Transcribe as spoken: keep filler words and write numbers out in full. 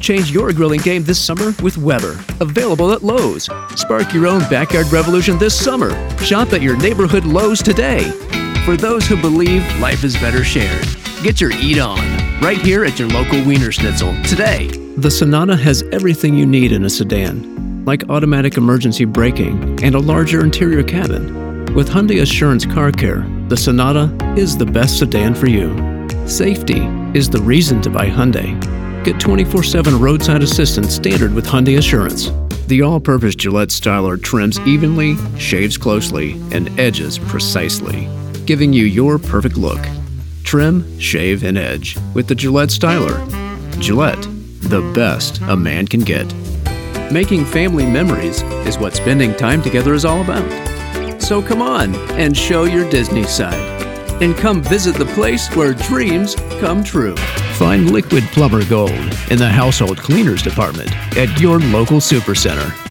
Change your grilling game this summer with Weber. Available at Lowe's. Spark your own backyard revolution this summer. Shop at your neighborhood Lowe's today. For those who believe life is better shared, get your eat on right here at your local Wiener Schnitzel today. The Sonata has everything you need in a sedan, like automatic emergency braking and a larger interior cabin. With Hyundai Assurance Car Care, the Sonata is the best sedan for you. Safety is the reason to buy Hyundai. Get twenty-four seven roadside assistance standard with Hyundai Assurance. The all-purpose Gillette Styler trims evenly, shaves closely, and edges precisely, giving you your perfect look. Trim, shave, and edge with the Gillette Styler. Gillette, the best a man can get. Making family memories is what spending time together is all about. So come on and show your Disney side. And come visit the place where dreams come true. Find Liquid Plumber Gold in the household cleaners department at your local supercenter.